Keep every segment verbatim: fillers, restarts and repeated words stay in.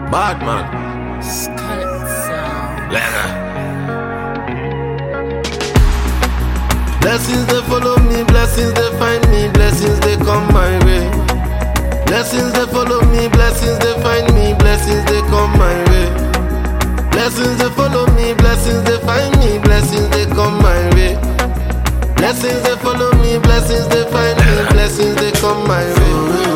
Bad man. Leather. Blessings they follow me, blessings they find me, blessings they come my way. Blessings they follow me, blessings they find me, blessings they come my way. Blessings they follow me, blessings they find me, blessings they come my way. Blessings they follow me, blessings they find me, blessings they come my way.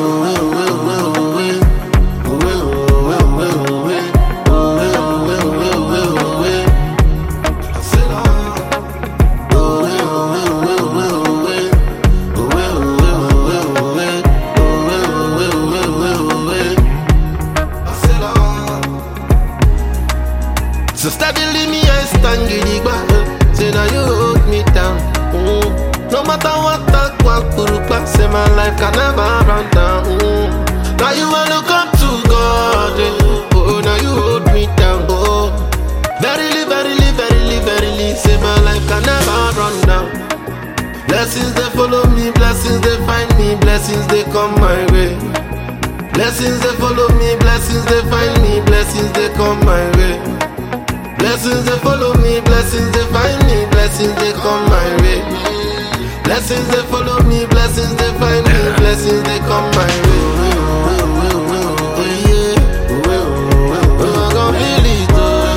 So steadily me I stand gidigba. Say now you hold me down. Mm. No matter what that walk purupa. Say my life can never run down. Mm. Now you wanna come to God. Eh. Oh, now you hold me down. Oh, verily, verily, verily, verily. Say my life can never run down. Blessings they follow me, blessings they find me, blessings they come my way. Blessings they follow me, blessings they find me, blessings they come my way. Blessings they follow me, blessings they find me, blessings they come my way. Blessings they follow me, blessings they find me, blessings they come my way. I'm gonna feel it,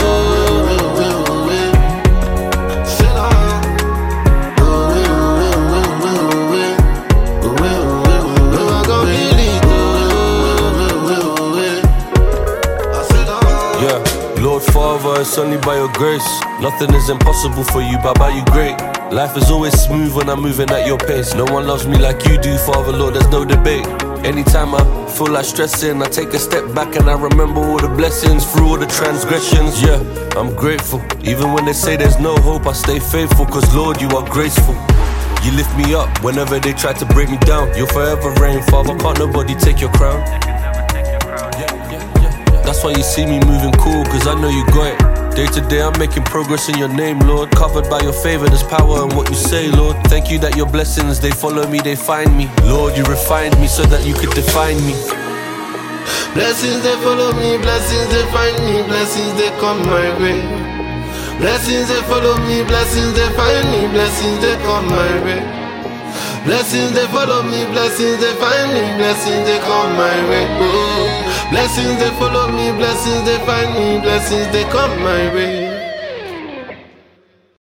Lord Father, it's only by your grace. Nothing is impossible for you, but by you great. Life is always smooth when I'm moving at your pace. No one loves me like you do, Father, Lord, there's no debate. Anytime I feel like stressing, I take a step back and I remember all the blessings through all the transgressions. Yeah, I'm grateful. Even when they say there's no hope, I stay faithful, cause Lord, you are graceful. You lift me up whenever they try to break me down. You'll forever reign, Father, can't nobody take your crown. That's why you see me moving cool, cause I know you got it. Day to day I'm making progress in your name, Lord. Covered by your favor, there's power in what you say, Lord. Thank you that your blessings, they follow me, they find me. Lord, you refined me so that you could define me. Blessings they follow me, blessings they find me, blessings they come my way. Blessings they follow me, blessings they find me, blessings they come my way. Blessings they follow me, blessings they find me, blessings they come my way. Oh. Blessings they follow me, blessings they find me, blessings they come my way.